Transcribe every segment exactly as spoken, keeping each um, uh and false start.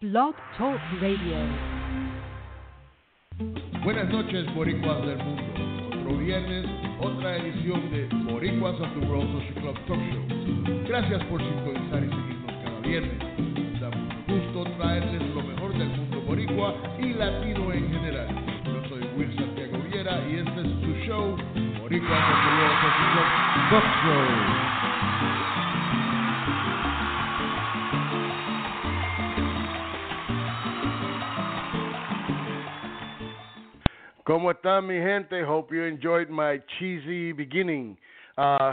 Blog Talk Radio. Buenas noches, boricuas del mundo. Otro viernes, otra edición de Boricuas of the World Social Club Talk Show. Gracias por sintonizar y seguirnos cada viernes. Nos da mucho gusto traerles lo mejor del mundo boricua y latino en general. Yo soy Will Santiago Viera y este es su show, Boricuas of the World Social Club Talk Show. ¿Cómo están, mi gente? Hope you enjoyed my cheesy beginning. Uh,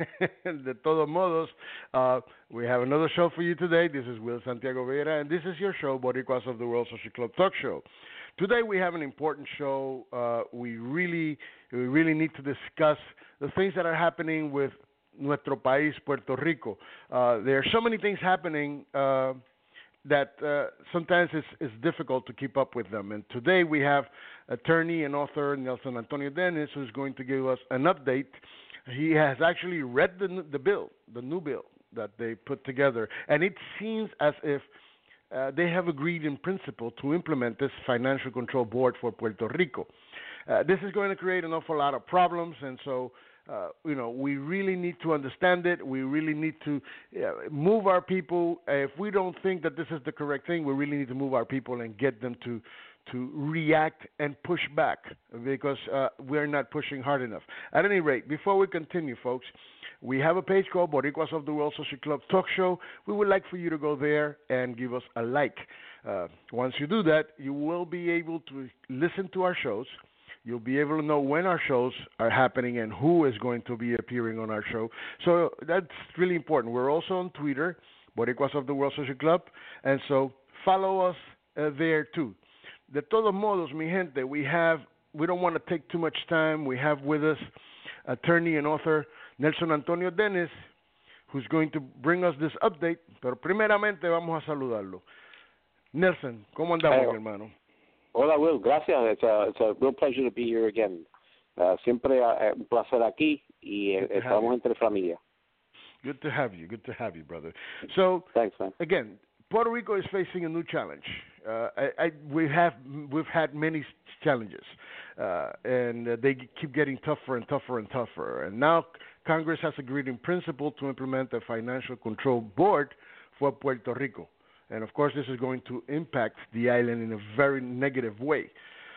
de todos modos, uh, we have another show for you today. This is Will Santiago Vera, and this is your show, Boricuas of the World Social Club Talk Show. Today we have an important show. Uh, we really, we really need to discuss the things that are happening with nuestro país, Puerto Rico. Uh, there are so many things happening uh, that uh, sometimes it's, it's difficult to keep up with them. And today we have attorney and author Nelson Antonio Dennis, who's going to give us an update. He has actually read the, the bill, the new bill that they put together, and it seems as if uh, they have agreed in principle to implement this financial control board for Puerto Rico. Uh, this is going to create an awful lot of problems, and so Uh, you know, we really need to understand it. We really need to uh, move our people. Uh, if we don't think that this is the correct thing, we really need to move our people and get them to to react and push back because uh, we're not pushing hard enough. At any rate, before we continue, folks, we have a page called Boricuas of the World Social Club Talk Show. We would like for you to go there and give us a like. Uh, once you do that, you will be able to listen to our shows. You'll be able to know when our shows are happening and who is going to be appearing on our show. So that's really important. We're also on Twitter, Boricuas of the World Social Club, and so follow us uh, there too. De todos modos, mi gente, we have, we don't want to take too much time. We have with us attorney and author Nelson Antonio Dennis, who's going to bring us this update. Pero primeramente vamos a saludarlo. Nelson, ¿cómo andamos, hey, mi hermano? Hola, Will. Gracias. It's a, it's a real pleasure to be here again. Uh, siempre uh, un placer aquí y uh, estamos entre familia. Good to have you. Good to have you, brother. So, thanks, man. Again, Puerto Rico is facing a new challenge. Uh, I, I, we have we've had many challenges, uh, and uh, they keep getting tougher and tougher and tougher. And now Congress has agreed in principle to implement a financial control board for Puerto Rico. And, of course, this is going to impact the island in a very negative way.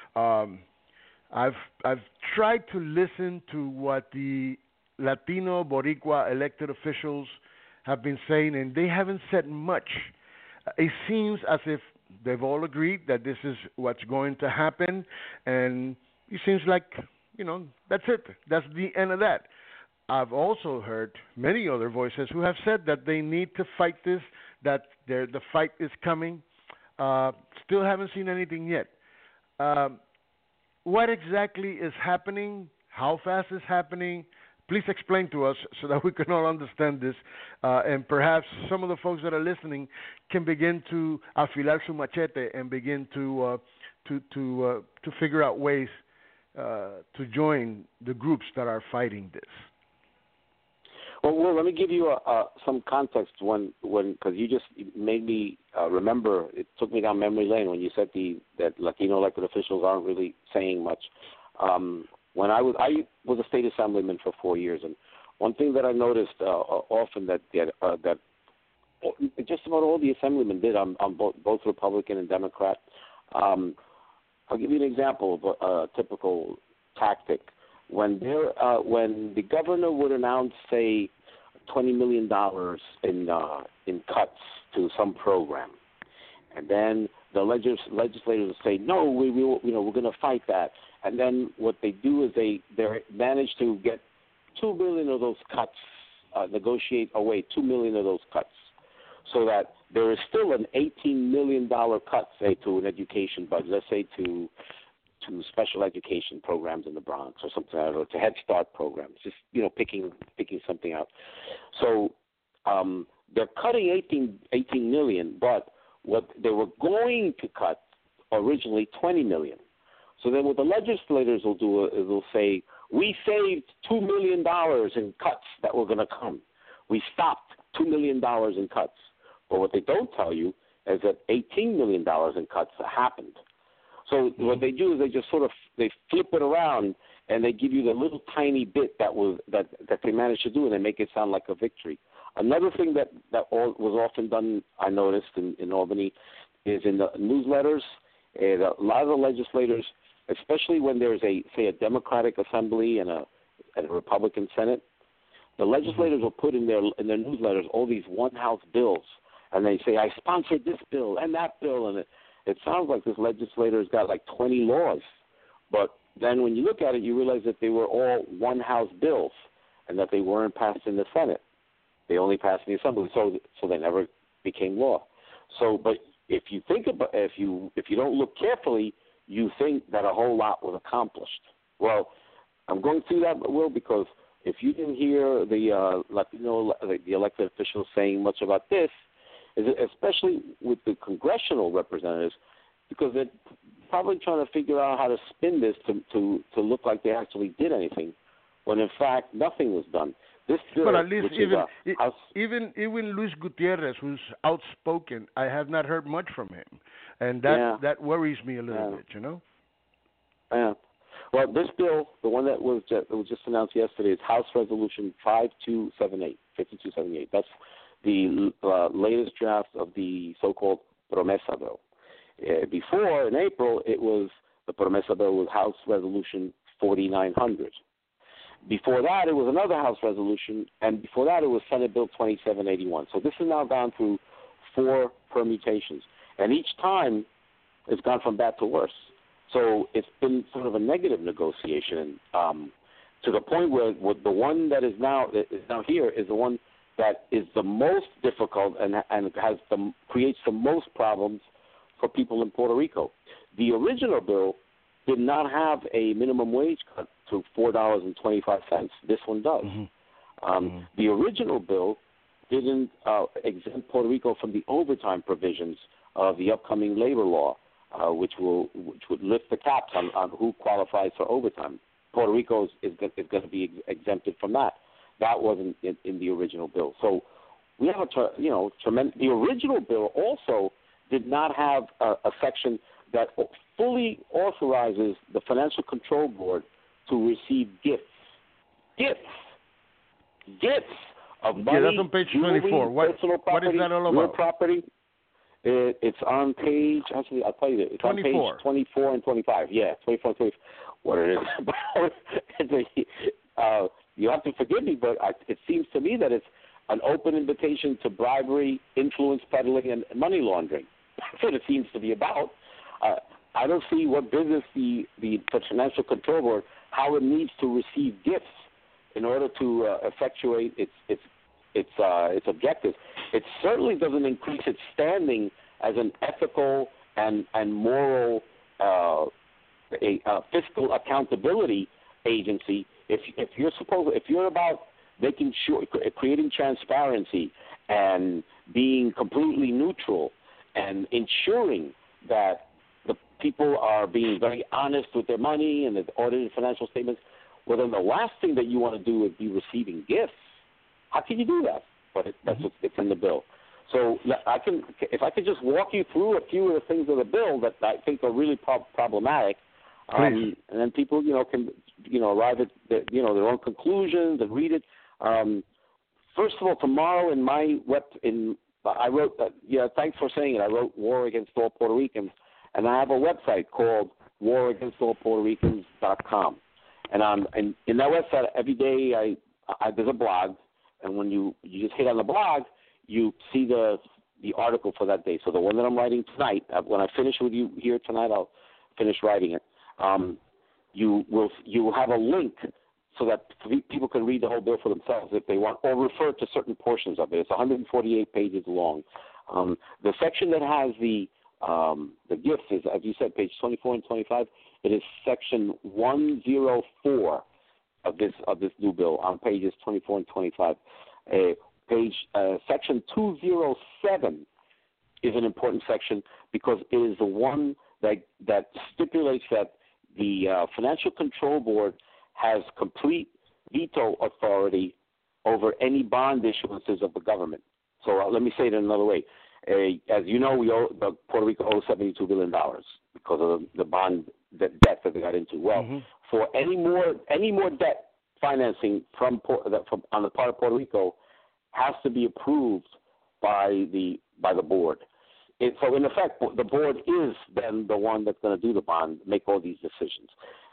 Um, I've I've tried to listen to what the Latino Boricua elected officials have been saying, and they haven't said much. It seems as if they've all agreed that this is what's going to happen, and it seems like, you know, that's it. That's the end of that. I've also heard many other voices who have said that they need to fight this, that the fight is coming. Uh, still haven't seen anything yet. Um, what exactly is happening? How fast is happening? Please explain to us so that we can all understand this, uh, and perhaps some of the folks that are listening can begin to afilar su machete and begin to uh, to to uh, to figure out ways uh, to join the groups that are fighting this. Well, well, let me give you a, uh, some context when, when, because you just made me uh, remember. It took me down memory lane when you said the that Latino elected officials aren't really saying much. Um, when I was, I was a state assemblyman for four years, and one thing that I noticed uh, often that that, uh, that just about all the assemblymen did on, on both, both Republican and Democrat. Um, I'll give you an example of a typical tactic. When there, uh, when the governor would announce, say, twenty million dollars in uh, in cuts to some program, and then the legis- legislators would say, "No, we, we you know, we're going to fight that." And then what they do is they they manage to get two million of those cuts, uh, negotiate away two million of those cuts, so that there is still an eighteen million dollar cut, say, to an education budget. Let's say to to special education programs in the Bronx or something like that, or to Head Start programs, just, you know, picking picking something out. So um, they're cutting eighteen, eighteen million, but what they were going to cut originally twenty million. So then what the legislators will do is they'll say, we saved two million dollars in cuts that were going to come. We stopped two million dollars in cuts. But what they don't tell you is that eighteen million dollars in cuts happened. So mm-hmm. what they do is they just sort of they flip it around and they give you the little tiny bit that was that, that they managed to do, and they make it sound like a victory. Another thing that that all, was often done, I noticed in, in Albany, is in the newsletters. And a lot of the legislators, especially when there's a say a Democratic Assembly and a, and a Republican Senate, the legislators will put in their in their newsletters all these one house bills, and they say, I sponsored this bill and that bill, and it, it sounds like this legislator's got like twenty laws. But then when you look at it, you realize that they were all one house bills and that they weren't passed in the Senate. They only passed in the Assembly, so so they never became law. So, but if you think about if you if you don't look carefully, you think that a whole lot was accomplished. Well, I'm going through that, Will, because if you didn't hear the uh, Latino the elected officials saying much about this, especially with the congressional representatives, because they're probably trying to figure out how to spin this to to, to look like they actually did anything, when in fact nothing was done. This bill, but at least even a, house, even even Luis Gutierrez, who's outspoken, I have not heard much from him, and that yeah, that worries me a little yeah. bit, you know. Yeah. Well, this bill, the one that was just, that was just announced yesterday, is House Resolution five two seven eight, fifty-two seventy-eight. That's the uh, latest draft of the so-called Promesa bill. Uh, before, in April, it was the Promesa bill was House Resolution forty-nine hundred. Before that, it was another House resolution, and before that, it was Senate Bill twenty-seven eighty-one. So this has now gone through four permutations, and each time it's gone from bad to worse. So it's been sort of a negative negotiation, um, to the point where, where the one that is now that is now here is the one that is the most difficult and and has the creates the most problems for people in Puerto Rico. The original bill did not have a minimum wage cut to four dollars and twenty-five cents. This one does. Mm-hmm. Um, mm-hmm. The original bill didn't uh, exempt Puerto Rico from the overtime provisions of the upcoming labor law, uh, which will which would lift the caps on, on who qualifies for overtime. Puerto Rico is, is, is going to be ex- exempted from that. That wasn't in, in the original bill. So we have a you know tremendous. The original bill also did not have a, a section that fully authorizes the Financial Control Board to receive gifts. Gifts. Gifts of money, yeah, that's on page jewelry, twenty-four. What, personal property, what is that all about? real property. It, it's on page, actually, I'll tell you, it's twenty-four. on page twenty-four and twenty-five. Yeah, twenty-four and twenty-five. What it is about. it's a, uh, you have to forgive me, but I, it seems to me that it's an open invitation to bribery, influence peddling, and money laundering. That's what it seems to be about. Uh, I don't see what business the, the Financial Control Board, how it needs to receive gifts in order to uh, effectuate its its its uh, its objectives. It certainly doesn't increase its standing as an ethical and and moral uh, a, a fiscal accountability agency. If if you're supposed if you're about making sure creating transparency and being completely neutral and ensuring that the people are being very honest with their money and the audited financial statements, well, then the last thing that you want to do is be receiving gifts. How can you do that? But it, that's what's it's in the bill. So I can, if I could just walk you through a few of the things of the bill that I think are really pro- problematic, um, and then people, you know, can, you know, arrive at, the, you know, their own conclusions and read it. Um, first of all, tomorrow in my web, in I wrote, uh, yeah, thanks for saying it. I wrote War Against All Puerto Ricans, and I have a website called war against all puerto ricans dot com. And um, and in that website, every day I, I there's a blog, and when you, you just hit on the blog, you see the the article for that day. So the one that I'm writing tonight, when I finish with you here tonight, I'll finish writing it. Um, you will you will have a link so that people can read the whole bill for themselves if they want, or refer to certain portions of it. It's one hundred forty-eight pages long. Um, the section that has the um, the gifts is, as you said, page twenty-four and twenty-five. It is section one oh four of this of this new bill on pages twenty-four and twenty-five. Uh, page uh, section two oh seven is an important section because it is the one that that stipulates that the uh, Financial Control Board has complete veto authority over any bond issuances of the government. So uh, let me say it in another way. uh, as you know, we owe the Puerto Rico owes seventy-two billion dollars because of the, the bond the debt that they got into. Well, mm-hmm. for any more any more debt financing from, from on the part of Puerto Rico has to be approved by the by the board. It, so in effect, the board is then the one that's going to do the bond, make all these decisions.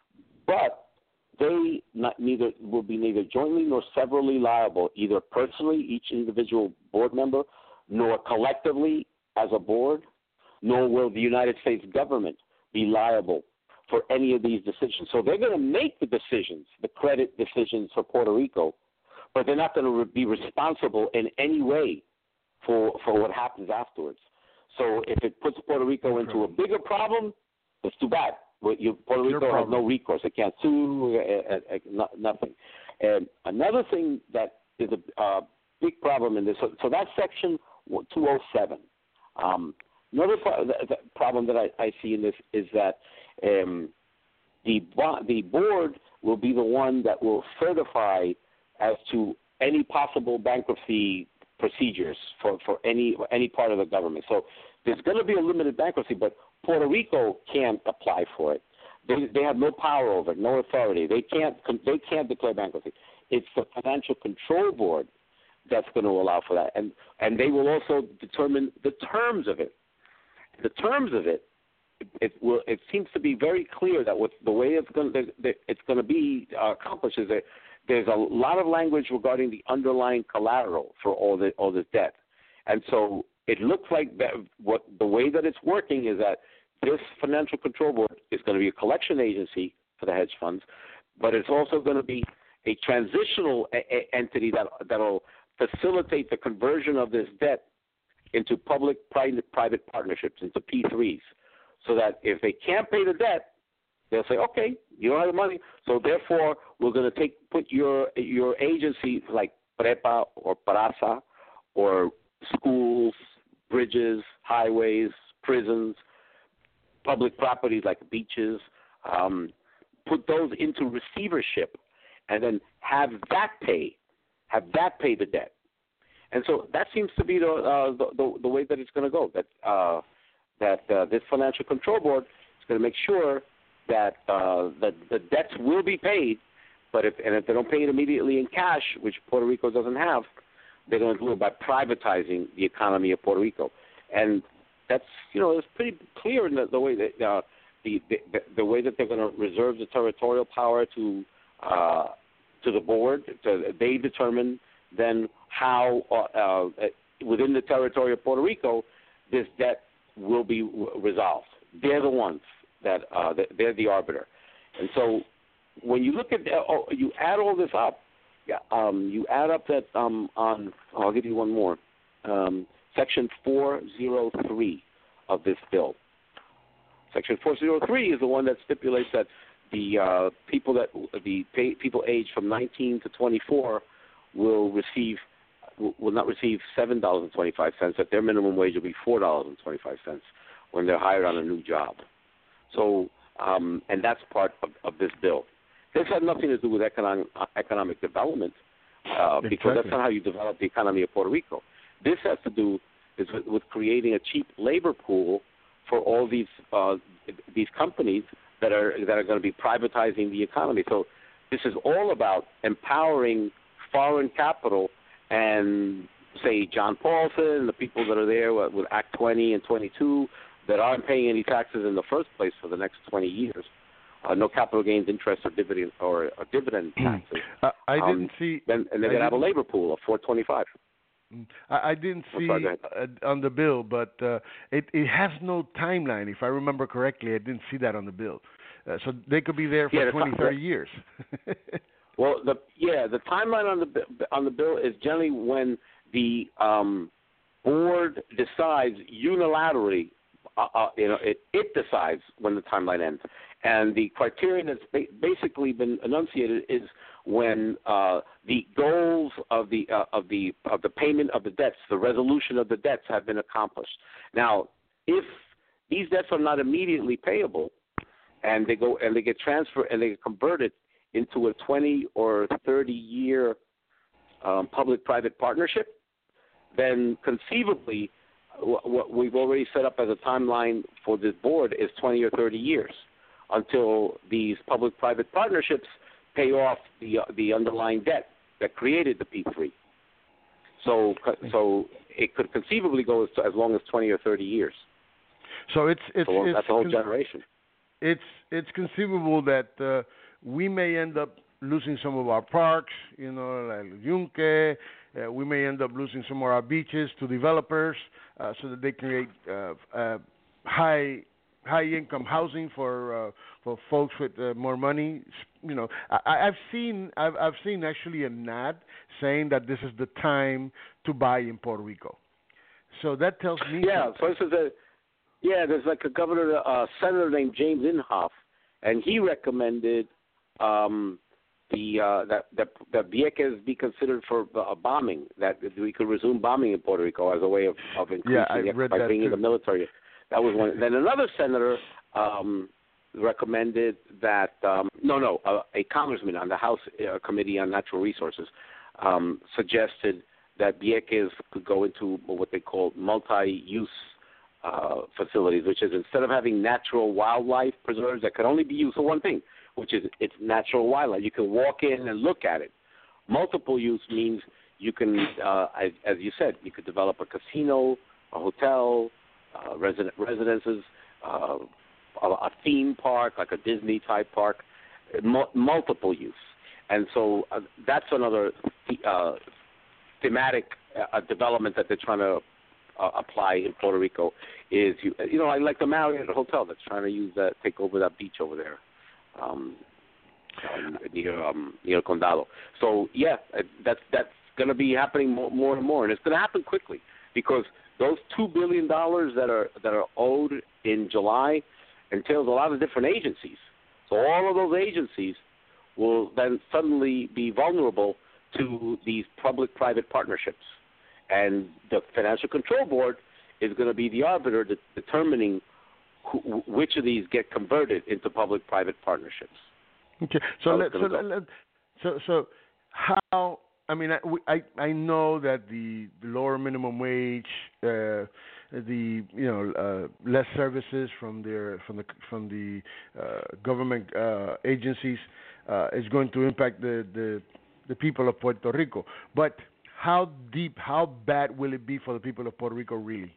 But they not, neither will be neither jointly nor severally liable, either personally, each individual board member, nor collectively as a board, nor will the United States government be liable for any of these decisions. So they're going to make the decisions, the credit decisions for Puerto Rico, but they're not going to re- be responsible in any way for for what happens afterwards. So if it puts Puerto Rico into a bigger problem, it's too bad. You, Puerto Rico has no recourse. It can't sue, uh, uh, uh, nothing. And another thing that is a uh, big problem in this, so, so that's Section two oh seven. Um, another pro- the, the problem that I, I see in this is that um, the the board will be the one that will certify as to any possible bankruptcy procedures for, for any any part of the government. So there's going to be a limited bankruptcy, but Puerto Rico can't apply for it. They they have no power over it, no authority. They can't they can't declare bankruptcy. It's the Financial Control Board that's going to allow for that, and and they will also determine the terms of it. The terms of it, it will. It seems to be very clear that with the way it's going to it's going to be uh, accomplished is that there's a lot of language regarding the underlying collateral for all the all this debt, and so it looks like that what the way that it's working is that this Financial Control Board is going to be a collection agency for the hedge funds, but it's also going to be a transitional a- a- entity that that'll facilitate the conversion of this debt into public-private private partnerships, into P threes, so that if they can't pay the debt, they'll say, okay, you don't have the money, so therefore we're going to take put your your agency like PREPA or PRASA or schools, bridges, highways, prisons, public properties like beaches, um, put those into receivership, and then have that pay, have that pay the debt. And so that seems to be the uh, the, the, the way that it's going to go. That uh, that uh, this Financial Control Board is going to make sure that uh, the the debts will be paid, but if and if they don't pay it immediately in cash, which Puerto Rico doesn't have, they're going to do it by privatizing the economy of Puerto Rico. And that's, you know, it's pretty clear in the, the way that uh, the, the the way that they're going to reserve the territorial power to uh, to the board. To, they determine then how uh, uh, within the territory of Puerto Rico this debt will be resolved. They're the ones that uh, they're the arbiter. And so when you look at oh, you add all this up, yeah, um, you add up that um, on I'll give you one more. Um, Section four oh three of this bill. Section four oh three is the one that stipulates that the uh, people that the pay, people aged from nineteen to twenty-four will receive will not receive seven dollars and twenty-five cents. That their minimum wage will be four dollars and twenty-five cents when they're hired on a new job. So, um, and that's part of, of this bill. This has nothing to do with economic uh, economic development uh, because exactly. That's not how you develop the economy of Puerto Rico. This has to do is with, with creating a cheap labor pool for all these uh, these companies that are that are going to be privatizing the economy. So this is all about empowering foreign capital and, say, John Paulson and the people that are there with, with Act twenty and twenty-two that aren't paying any taxes in the first place for the next twenty years. Uh, no capital gains interest or dividend or, or dividend taxes. uh, I didn't um, see. Then, and they're going to have a labor pool of four twenty-five. I, I didn't see sorry, uh, on the bill, but uh, it it has no timeline. If I remember correctly, I didn't see that on the bill. Uh, so they could be there for yeah, the twenty, t- thirty years. Well, the yeah, the timeline on the on the bill is generally when the um, board decides unilaterally. Uh, uh, you know, it, it decides when the timeline ends, and the criterion that's ba- basically been enunciated is when uh, the goals of the uh, of the of the payment of the debts, the resolution of the debts, have been accomplished. Now, if these debts are not immediately payable, and they go and they get transferred and they get converted into a twenty or thirty year um, public-private partnership, then conceivably what we've already set up as a timeline for this board is twenty or thirty years until these public-private partnerships pay off the the underlying debt that created the P three. So, so it could conceivably go as, as long as twenty or thirty years. So it's it's, so it's that's a whole con- generation. It's it's conceivable that uh, we may end up losing some of our parks, you know, like Yunque. Uh, we may end up losing some of our beaches to developers, uh, so that they create uh, uh, high high income housing for uh, for folks with uh, more money. You know, I, I've seen I've I've seen actually an ad saying that this is the time to buy in Puerto Rico. So that tells me. Yeah. something. So this is a yeah. There's like a governor, a senator named James Inhofe, and he recommended um, the uh, that that that Vieques be considered for a bombing. That we could resume bombing in Puerto Rico as a way of of increasing yeah, I it read by that bringing too. the military. That was one. Then another senator um, recommended that um, no, no, uh, a congressman on the House uh, Committee on Natural Resources um, suggested that Vieques could go into what they call multi-use uh, facilities, which is instead of having natural wildlife preserves that can only be used for one thing, which is it's natural wildlife. You can walk in and look at it. Multiple use means you can, uh, as, as you said, you could develop a casino, a hotel, uh, resident, residences, uh, a, a theme park, like a Disney-type park, mu- multiple use. And so uh, that's another uh, thematic uh, development that they're trying to uh, apply in Puerto Rico is, you, you know, I like the Marriott Hotel that's trying to use that, take over that beach over there. Um, uh, near um, near Condado. So yeah, that's that's going to be happening more, more and more, and it's going to happen quickly because those two billion dollars that are that are owed in July entails a lot of different agencies. So all of those agencies will then suddenly be vulnerable to these public-private partnerships, and the Financial Control Board is going to be the arbiter de- determining who, which of these get converted into public-private partnerships. Okay, so let, so, let, so so how? I mean, I, I I know that the, the lower minimum wage, uh, the you know uh, less services from their from the from the uh, government uh, agencies uh, is going to impact the, the the people of Puerto Rico. But how deep, how bad will it be for the people of Puerto Rico, really?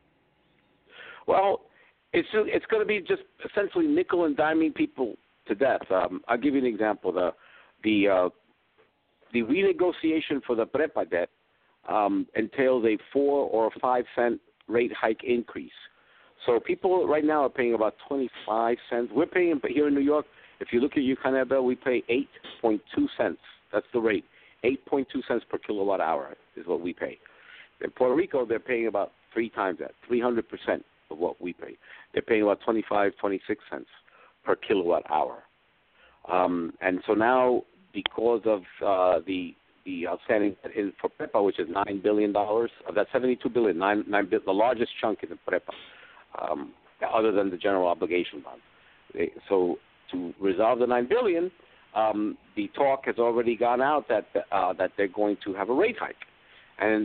Well, it's it's going to be just essentially nickel and diming people to death. Um, I'll give you an example. The the uh, the renegotiation for the PREPA debt um, entails a four or five cent rate hike increase. So people right now are paying about twenty-five cents. We're paying here in New York. If you look at Yucatan, we pay eight point two cents. That's the rate. eight point two cents per kilowatt hour is what we pay. In Puerto Rico, they're paying about three times that, three hundred percent of what we pay. They're paying about twenty-five, twenty-six cents per kilowatt hour. Um, and so now, because of uh, the the outstanding in, for PREPA, which is nine billion dollars, of that seventy-two billion dollars, nine, nine, the largest chunk is in PREPA, um, other than the general obligation bond. They, so to resolve the nine billion dollars, um, the talk has already gone out that uh, that they're going to have a rate hike. And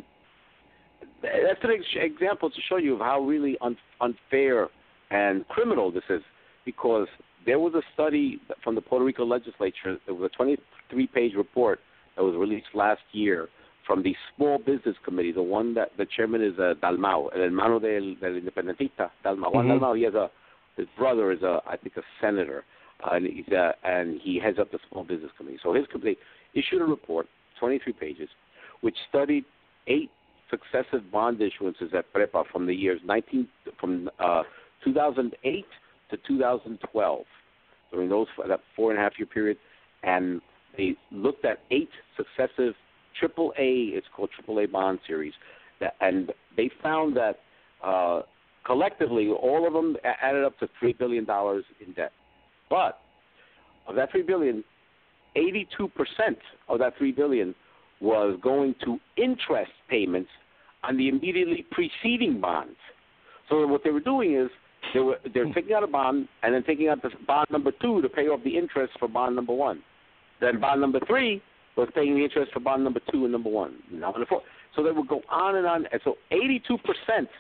that's an ex- example to show you of how really un- unfair and criminal this is, because there was a study from the Puerto Rico legislature. There was a twenty-three page report that was released last year from the Small Business Committee, the one that the chairman is uh, Dalmau, el hermano del, del independentista, Dalmau. Juan Mm-hmm. Dalmau, he has a, his brother is, a, I think, a senator, uh, and, he's, uh, and he heads up the Small Business Committee. So his committee issued a report, twenty-three pages, which studied eight successive bond issuances at PREPA from the years nineteen from uh, two thousand eight to two thousand twelve, during those that four and a half year period, and they looked at eight successive triple A, it's called triple A bond series, that, and they found that uh, collectively all of them added up to three billion dollars in debt. But of that three billion dollars, eighty-two percent of that three billion dollars was going to interest payments on the immediately preceding bonds. So what they were doing is they were they're taking out a bond and then taking out the bond number two to pay off the interest for bond number one. Then bond number three was paying the interest for bond number two and number one. Now number four. So they would go on and on. And so eighty-two percent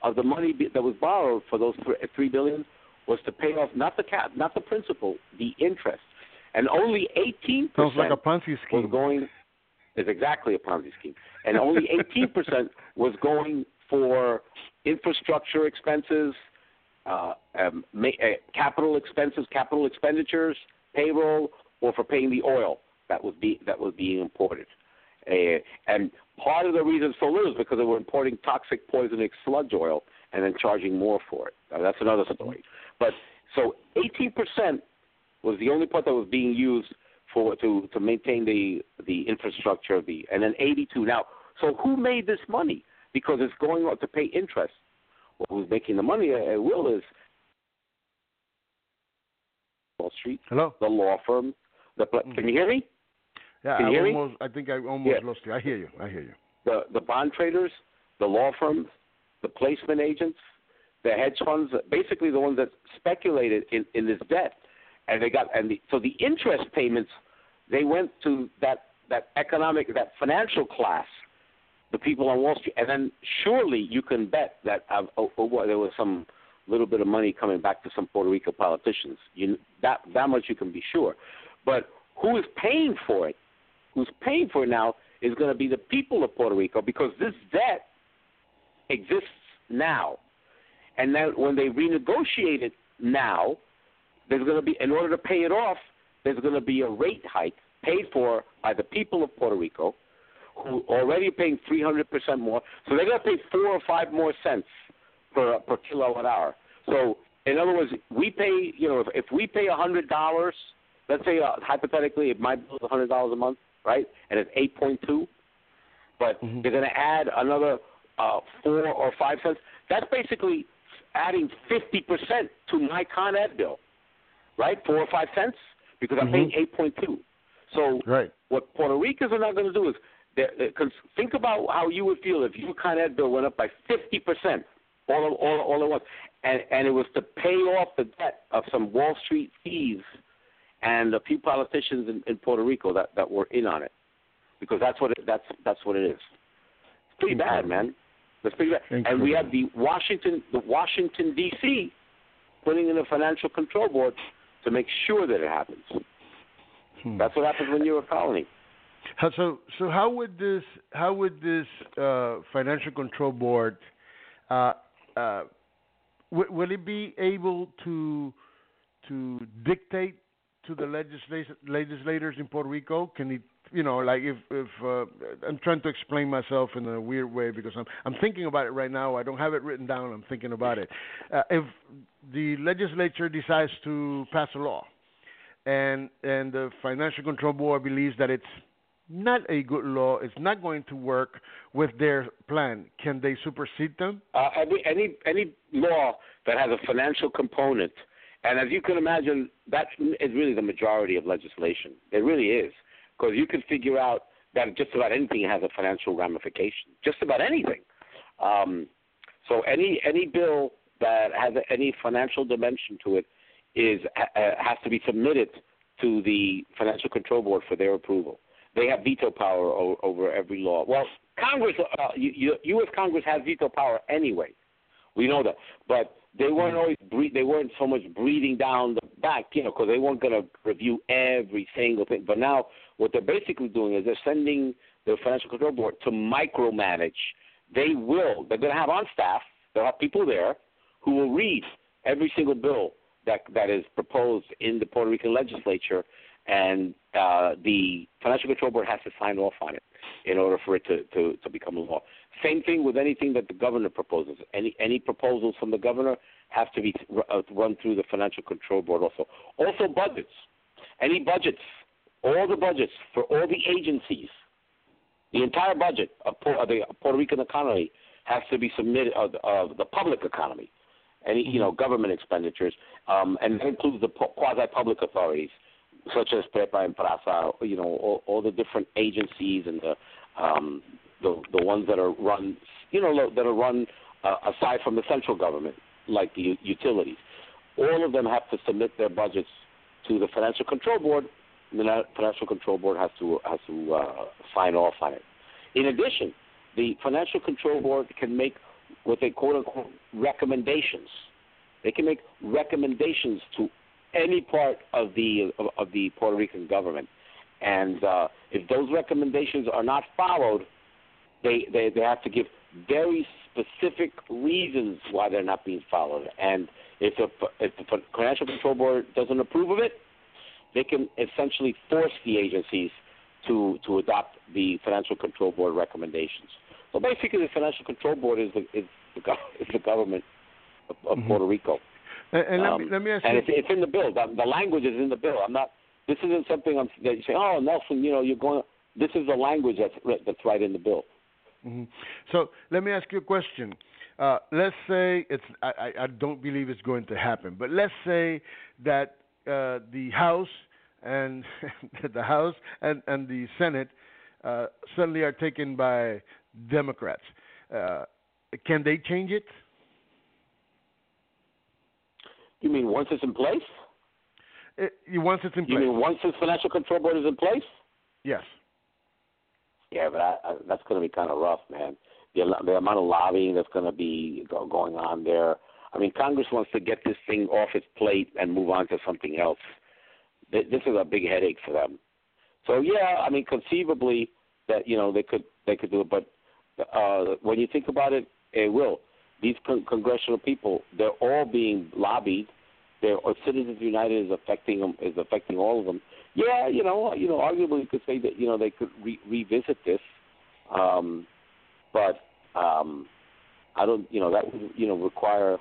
of the money be, that was borrowed for those three billion was to pay off not the cap, not the principal, the interest, and only eighteen percent sounds like a Ponzi scheme. was going. Is exactly a Ponzi scheme, and only eighteen percent was going for infrastructure expenses, uh, um, ma- uh, capital expenses, capital expenditures, payroll, or for paying the oil that was be that was being imported. Uh, and part of the reason so little is because they were importing toxic, poisonous sludge oil and then charging more for it. Uh, that's another story. But so eighteen percent was the only part that was being used for to, to maintain the the infrastructure of the, and then eighty-two. Now, so who made this money? Because it's going on to pay interest. Well, who's making the money? Uh, Will is Wall Street. Hello. The law firm. The can you hear me? Yeah, can I you hear almost. me? I think I almost yeah. lost you. I hear you. I hear you. The the bond traders, the law firms, the placement agents, the hedge funds, basically the ones that speculated in, in this debt, and they got and the, so the interest payments, they went to that that economic that financial class, the people on Wall Street, and then surely you can bet that uh, oh, oh, there was some little bit of money coming back to some Puerto Rico politicians. You that that much you can be sure, but who is paying for it? Who's paying for it now is going to be the people of Puerto Rico, because this debt exists now. And then when they renegotiate it now, there's going to be, in order to pay it off, there's going to be a rate hike paid for by the people of Puerto Rico, who already are paying three hundred percent more. So they're going to pay four or five more cents per, per kilowatt hour. So in other words, we pay, you know, if, if we pay one hundred dollars, let's say uh, hypothetically, if my bill is one hundred dollars a month, right, and it's eight point two, but mm-hmm. they're going to add another uh, four or five cents. That's basically adding fifty percent to my Con Ed bill, right, four or five cents, because I'm mm-hmm. paying eight point two. So right. what Puerto Ricans are not going to do is, because think about how you would feel if your Con Ed bill went up by fifty percent all, all, all at once, and, and it was to pay off the debt of some Wall Street thieves and a few politicians in, in Puerto Rico that, that were in on it, because that's what it, that's that's what it is. It's pretty bad, man. That's pretty bad. Incredible. And we have the Washington the Washington D C putting in a financial control board to make sure that it happens. Hmm. That's what happens when you're a colony. So so how would this how would this uh, financial control board uh, uh, w- will it be able to to dictate to the legislat- legislators in Puerto Rico? Can it, you know, like if, if uh, I'm trying to explain myself in a weird way because I'm I'm thinking about it right now. I don't have it written down. I'm thinking about it. Uh, if the legislature decides to pass a law, and and the Financial Control Board believes that it's not a good law, it's not going to work with their plan, can they supersede them? Uh, any any any law that has a financial component. And as you can imagine, that is really the majority of legislation. It really is. Because you can figure out that just about anything has a financial ramification. Just about anything. Um, so any any bill that has any financial dimension to it is uh, has to be submitted to the Financial Control Board for their approval. They have veto power o- over every law. Well, Congress, uh, you, U S Congress has veto power anyway. We know that. But they weren't always bre- they weren't so much breathing down the back, you know, because they weren't going to review every single thing. But now what they're basically doing is they're sending the Financial Control Board to micromanage. They will. They're going to have on staff. They'll have people there who will read every single bill that that is proposed in the Puerto Rican legislature, and uh, the Financial Control Board has to sign off on it in order for it to, to, to become a law. Same thing with anything that the governor proposes. Any any proposals from the governor have to be uh, run through the Financial Control Board also. Also budgets. Any budgets, all the budgets for all the agencies, the entire budget of, of the Puerto Rican economy has to be submitted, of, of the public economy, any you know government expenditures, um, and that includes the quasi-public authorities, such as PREPA and PRASA, you know, all, all the different agencies and the um, the the ones that are run, you know, that are run uh, aside from the central government, like the utilities. All of them have to submit their budgets to the Financial Control Board, and the Financial Control Board has to has to uh, sign off on it. In addition, the Financial Control Board can make what they quote unquote recommendations. They can make recommendations to any part of the of, of the Puerto Rican government, and uh, if those recommendations are not followed, they, they they have to give very specific reasons why they're not being followed. And if, a, if the Financial Control Board doesn't approve of it, they can essentially force the agencies to to adopt the Financial Control Board recommendations. So basically, the Financial Control Board is the is the, is the government of, of mm-hmm. Puerto Rico. And, and um, let me let me ask and you. it's, it's in the bill. The, the language is in the bill. I'm not. This isn't something I'm, that you say. Oh, Nelson, you know, you're going. This is the language that's that's right in the bill. Mm-hmm. So let me ask you a question. Uh, let's say it's. I, I don't believe it's going to happen, but let's say that uh, the House and the House and, and the Senate uh, suddenly are taken by Democrats. Uh, can they change it? You mean once it's in place? It, once it's in place. You mean once this Financial Control Board is in place? Yes. Yeah, but I, I, that's going to be kind of rough, man. The, the amount of lobbying that's going to be go, going on there. I mean, Congress wants to get this thing off its plate and move on to something else. This is a big headache for them. So yeah, I mean, conceivably that you know they could they could do it, but uh, when you think about it, it will. These con- congressional people, they're all being lobbied. They're, Citizens United is affecting them, is affecting all of them. Yeah, you know, you know, arguably you could say that you know they could re- revisit this, um, but um, I don't, you know, that would you know require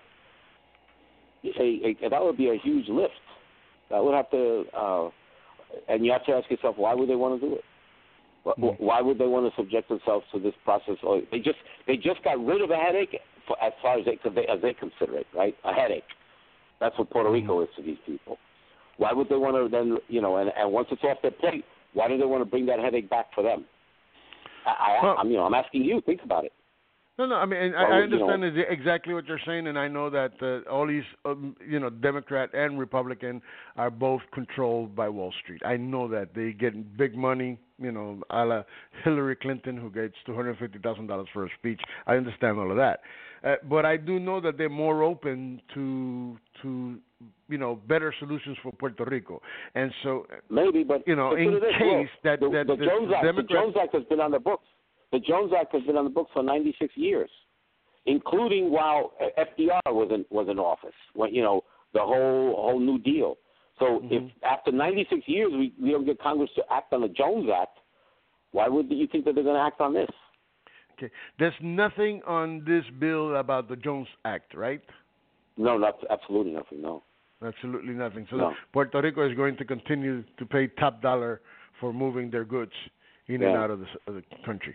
a, a that would be a huge lift. That would have to, uh, and you have to ask yourself, why would they want to do it? Mm-hmm. Why would they want to subject themselves to this process? Or they just they just got rid of a headache, for, as far as they as they consider it, right? A headache. That's what Puerto Rico mm-hmm. is to these people. Why would they want to then, you know, and, and once it's off their plate, why do they want to bring that headache back for them? I, I, well, I'm, you know, I'm asking you. Think about it. No, no. I mean, I, I understand you know, exactly what you're saying, and I know that uh, all these, um, you know, Democrat and Republican are both controlled by Wall Street. I know that they get big money, you know, a la Hillary Clinton, who gets two hundred fifty thousand dollars for a speech. I understand all of that, uh, but I do know that they're more open to to you know better solutions for Puerto Rico, and so maybe, but you know, in case well, that the, that the, the Jones Act, Democrats, the Jones Act has been on the books. The Jones Act has been on the books for ninety-six years, including while F D R was in was in office. When you know the whole whole New Deal. So mm-hmm. if after ninety-six years we, we don't get Congress to act on the Jones Act, why would you think that they're going to act on this? Okay, there's nothing on this bill about the Jones Act, right? No, not absolutely nothing. No, absolutely nothing. So no. Puerto Rico is going to continue to pay top dollar for moving their goods in yeah. and out of the, of the country.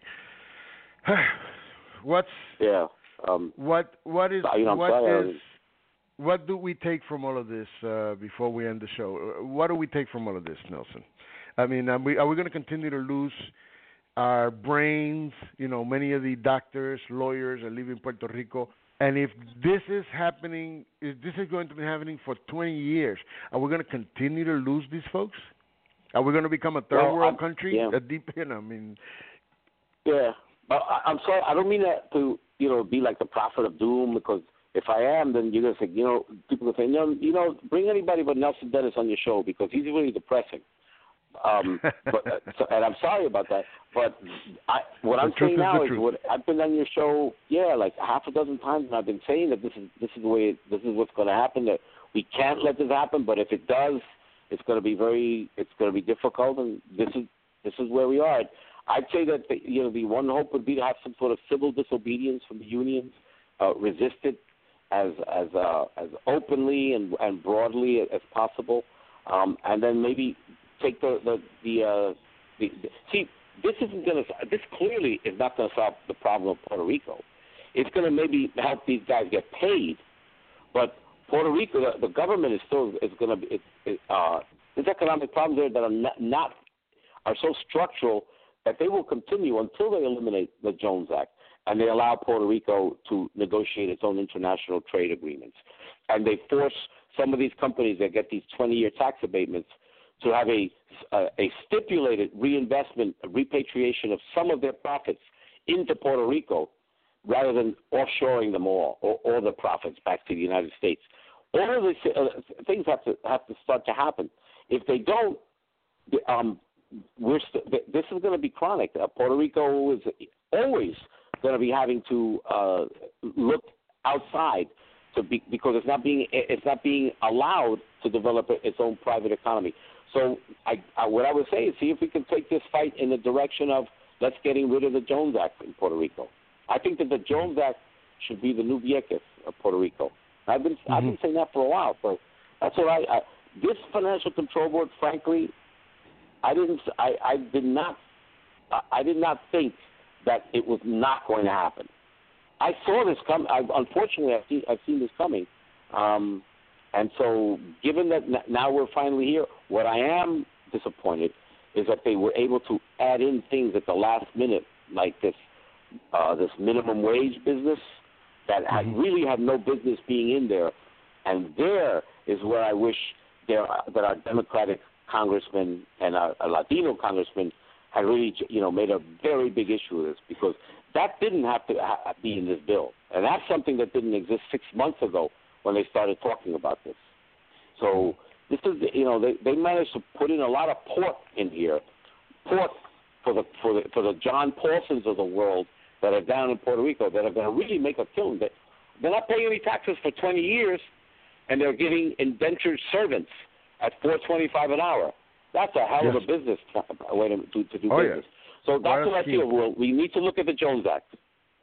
What's yeah? Um, what what is you know, what sorry, is what do we take from all of this uh, before we end the show? What do we take from all of this, Nelson? I mean, are we, are we going to continue to lose our brains? You know, many of the doctors, lawyers are leaving Puerto Rico. And if this is happening, if this is going to be happening for twenty years, are we going to continue to lose these folks? Are we going to become a third well, world I'm, country? Yeah. A deep, you know, I mean. Yeah, uh, I, I'm sorry. I don't mean that to, you know, be like the prophet of doom. Because if I am, then you're gonna say, you know, people will say, no, you know, bring anybody but Nelson Dennis on your show because he's really depressing. Um, but uh, so, and I'm sorry about that. But I, what I'm saying now is, what I've been on your show, yeah, like half a dozen times, and I've been saying that this is this is the way it, this is what's going to happen. That we can't let this happen. But if it does, it's going to be very, it's going to be difficult. And this is this is where we are. I'd say that the, you know the one hope would be to have some sort of civil disobedience from the unions, uh, resist it as as uh, as openly and and broadly as possible, um, and then maybe take the the the, uh, the, the see. This isn't going to. This clearly is not going to solve the problem of Puerto Rico. It's going to maybe help these guys get paid, but Puerto Rico, the, the government is still is going to be. It, it, uh, there's economic problems there that are not, not are so structural that they will continue until they eliminate the Jones Act and they allow Puerto Rico to negotiate its own international trade agreements, and they force some of these companies that get these twenty-year tax abatements to have a, a, a stipulated reinvestment, a repatriation of some of their profits into Puerto Rico, rather than offshoring them all, or all the profits back to the United States. All of these uh, things have to have to start to happen. If they don't, um, we're st- this is going to be chronic. Uh, Puerto Rico is always going to be having to uh, look outside to be, because it's not being it's not being allowed to develop its own private economy. So I, I, what I would say is see if we can take this fight in the direction of let's getting rid of the Jones Act in Puerto Rico. I think that the Jones Act should be the new Vieques of Puerto Rico. I've been mm-hmm. I've been saying that for a while. So that's what I, I this Financial Control Board, frankly, I didn't I, I did not I did not think that it was not going to happen. I saw this come. I, unfortunately, I've seen I've seen this coming, um, and so given that n- now we're finally here, what I am disappointed is that they were able to add in things at the last minute, like this uh, this minimum wage business that mm-hmm. had really had no business being in there, and there is where I wish there that our Democratic congressmen and our, our Latino congressmen had really, you know, made a very big issue of this, because that didn't have to ha- be in this bill. And that's something that didn't exist six months ago when they started talking about this. So this is, you know, they, they managed to put in a lot of pork in here, pork for the for the for the John Paulsons of the world that are down in Puerto Rico that are going to really make a killing. They're not paying any taxes for twenty years, and they're getting indentured servants at four twenty-five an hour. That's a hell yes. of a business way to, to, to do oh, business. Yeah. So that's what I feel. Well, we need to look at the Jones Act.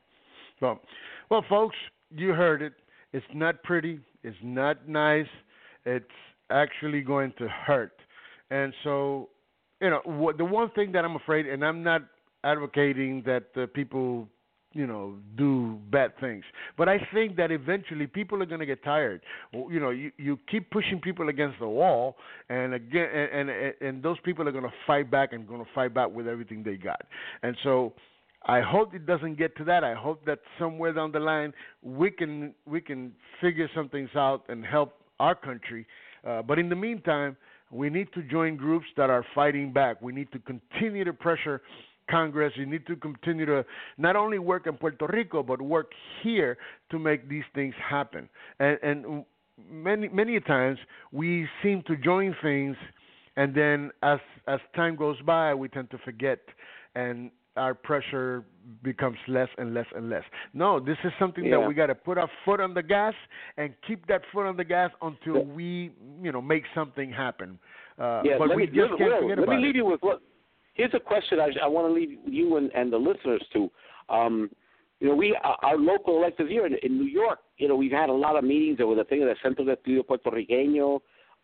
Well, well, folks, you heard it. It's not pretty. It's not nice. It's actually going to hurt. And so, you know, what, the one thing that I'm afraid, and I'm not advocating that uh, people, you know, do bad things, but I think that eventually people are going to get tired. You know, you, you keep pushing people against the wall, and again, and and, and those people are going to fight back and going to fight back with everything they got. And so, I hope it doesn't get to that. I hope that somewhere down the line we can we can figure some things out and help our country. Uh, but in the meantime, we need to join groups that are fighting back. We need to continue to pressure Congress. You need to continue to not only work in Puerto Rico, but work here to make these things happen. And, and many many times we seem to join things, and then as as time goes by, we tend to forget, and our pressure becomes less and less and less. No, this is something yeah. that we got to put our foot on the gas and keep that foot on the gas until yeah. we, you know, make something happen. Uh, yeah, but let we me, just let, can't Will, forget let about it. Let me leave you with what. Here's a question I, I want to leave you and, and the listeners to. Um, you know, we our local electeds here in, in New York. You know, we've had a lot of meetings over the thing of the Centro de Estudio Puertorriqueño.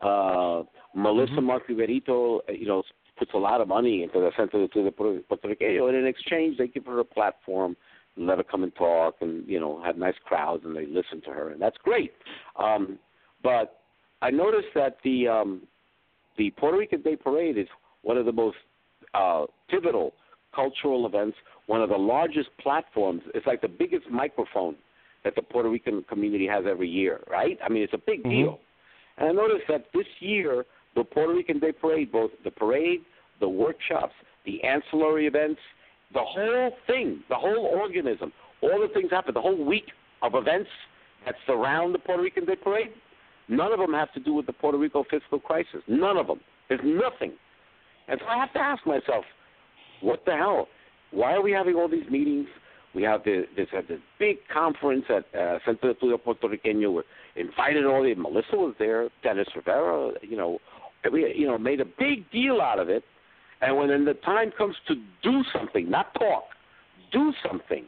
Uh, Melissa mm-hmm. Mark-Riverito, you know, puts a lot of money into the Centro de Estudio Puertorriqueño, and in exchange they give her a platform, and let her come and talk, and you know, have nice crowds, and they listen to her, and that's great. Um, but I noticed that the um, the Puerto Rican Day Parade is one of the most uh, pivotal cultural events, one of the largest platforms. It's like the biggest microphone that the Puerto Rican community has every year, right? I mean, it's a big mm-hmm. deal. And I noticed that this year, the Puerto Rican Day Parade, both the parade, the workshops, the ancillary events, the whole thing, the whole organism, all the things happen, the whole week of events that surround the Puerto Rican Day Parade, none of them have to do with the Puerto Rico fiscal crisis. None of them. There's nothing. And so I have to ask myself, what the hell? Why are we having all these meetings? We have the, this, uh, this big conference at uh, Centro de Estudio Puertorriqueño. We invited all the, Melissa was there, Dennis Rivera, you know, we, you know, made a big deal out of it. And when then the time comes to do something, not talk, do something,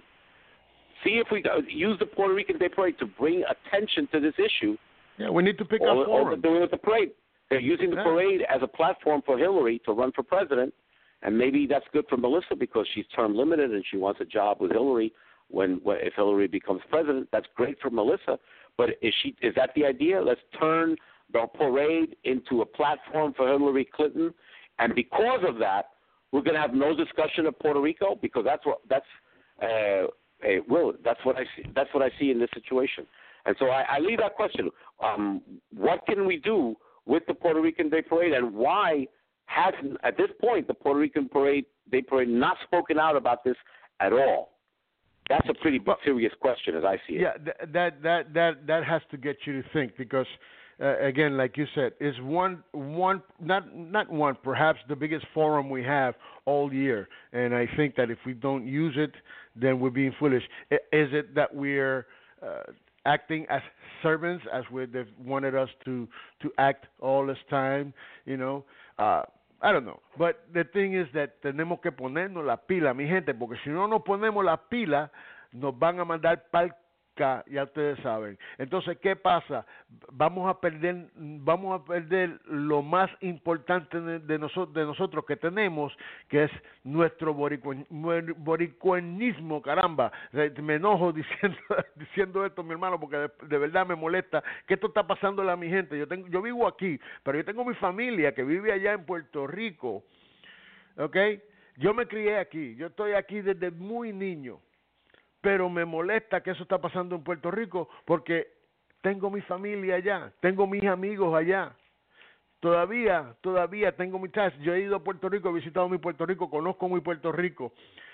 see if we use the Puerto Rican Day Parade to bring attention to this issue. Yeah, we need to pick all, up forum. All they're doing with the parade. They're using the yeah. parade as a platform for Hillary to run for president, and maybe that's good for Melissa because she's term limited and she wants a job with Hillary when, when if Hillary becomes president. That's great for Melissa. But is she is that the idea? Let's turn the parade into a platform for Hillary Clinton, and because of that, we're going to have no discussion of Puerto Rico because that's what that's uh, a, well, that's what I see. That's what I see in this situation. And so I, I leave that question: um, what can we do with the Puerto Rican Day Parade, and why hasn't at this point the Puerto Rican Parade Day Parade not spoken out about this at all? That's a pretty well, serious question, as I see it. Yeah, th- that that that that has to get you to think because, uh, again, like you said, it's one one not not one perhaps the biggest forum we have all year, and I think that if we don't use it, then we're being foolish. Is it that we're uh, acting as servants, as we they've wanted us to to act all this time? You know. Uh, I don't know, but the thing is that tenemos que ponernos la pila, mi gente, porque si no nos ponemos la pila, nos van a mandar palca, ya ustedes saben. Entonces, ¿qué pasa? Vamos a perder, vamos a perder lo más importante de, de, nosotros, de nosotros que tenemos, que es nuestro boricuen, boricuenismo, caramba. Me enojo diciendo, diciendo esto, mi hermano, porque de, de verdad me molesta que esto está pasándole a mi gente. Yo tengo, yo vivo aquí, pero yo tengo mi familia que vive allá en Puerto Rico, ¿ok? Yo me crié aquí, yo estoy aquí desde muy niño. Pero me molesta que eso está pasando en Puerto Rico porque tengo mi familia allá, tengo mis amigos allá. Todavía, todavía tengo mi task. Yo he ido a Puerto Rico, he visitado mi Puerto Rico, conozco mi Puerto Rico.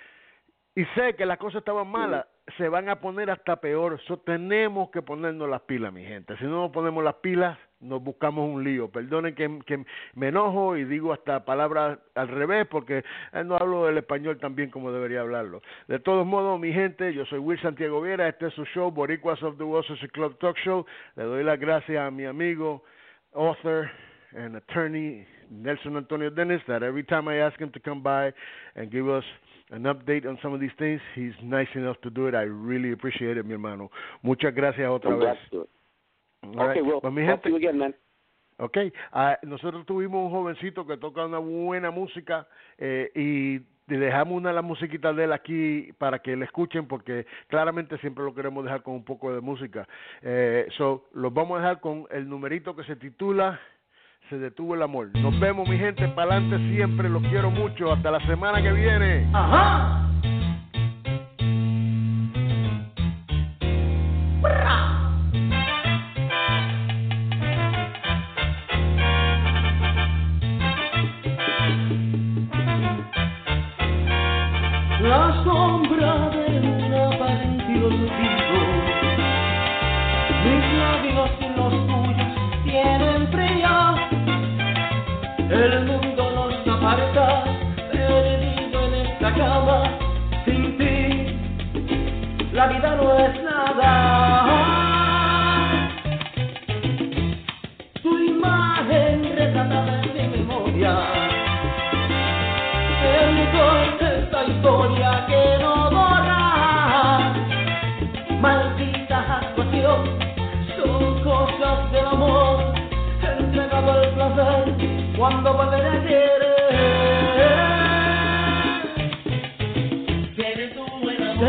Y sé que las cosas estaban malas, se van a poner hasta peor. So, tenemos que ponernos las pilas, mi gente. Si no nos ponemos las pilas, nos buscamos un lío. Perdonen que, que me enojo y digo hasta palabras al revés porque no hablo el español tan bien como debería hablarlo. De todos modos, mi gente, yo soy Will Santiago Viera. Este es su show, Boricuas of the World Social Club Talk Show. Le doy las gracias a mi amigo, author and attorney, Nelson Antonio Dennis, that every time I ask him to come by and give us an update on some of these things, he's nice enough to do it. I really appreciate it, mi hermano. Muchas gracias otra I'm vez. glad to do it. All okay, right. well, Pues, mi talk gente, to you again, man. Okay, uh, nosotros tuvimos un jovencito que toca una buena música eh, y le dejamos una de las musiquitas de él aquí para que le escuchen porque claramente siempre lo queremos dejar con un poco de música. Eh, so, los vamos a dejar con el numerito que se titula Se detuvo el amor. Nos vemos, mi gente, para adelante siempre, los quiero mucho, hasta la semana que viene. Ajá. La sombra de una partió el olvido. Mis labios y los tuyos tienen frío. El mundo nos aparta, perdido en esta cama. Sin ti, la vida no es nada. Tu imagen retratada en mi memoria. El licor de esta historia que no borra. Maldita actuación, son cosas del amor. Entregado el placer cuando volveré a querer. Se detuvo el amor.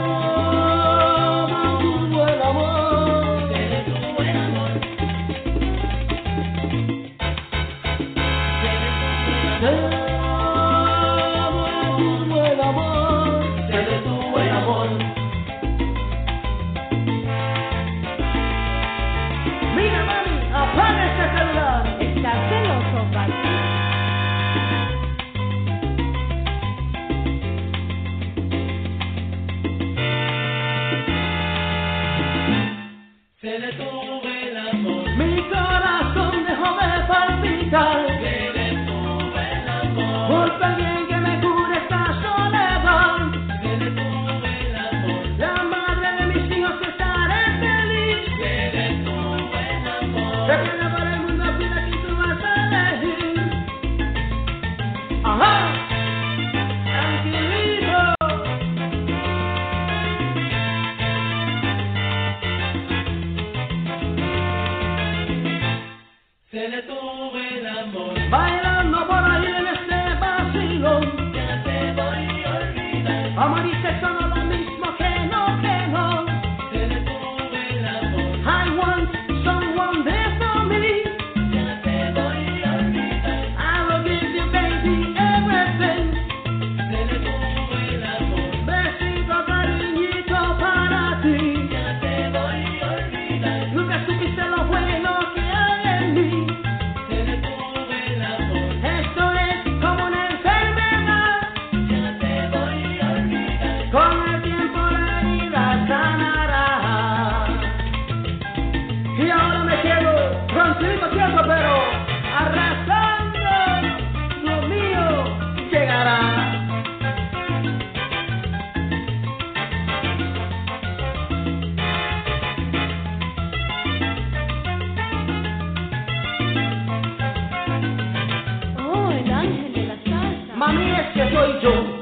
Se detuvo el amor. Se detuvo el amor. Se detuvo el amor. Se detuvo el amor. Mi corazón dejó de palpitar. Se detuvo el amor. Por alguien que me cure esta soledad. Se detuvo el amor. La madre de mis hijos estaré feliz. Se detuvo el amor. Se queda para el mundo, pide que tú vas a elegir. Ajá. Tranquilito. Se detuvo el amor. Bailando por ahí en este vacilón. Ya te voy a olvidar. Amor y sexo no lo mismo que no, que no. Se detuvo el amor. I want someone there for me. Ya te voy a olvidar. I will give you baby everything. Se detuvo el amor. Besito cariñito para ti. Ya te voy a olvidar. Nunca supiste lo bueno que hay en mí. Esto es como una enfermedad. Ya te voy a olvidar. Con el rancherito tierno, pero arrasando, lo mío llegará. Oh, el ángel de la salsa. Mami, es que soy yo.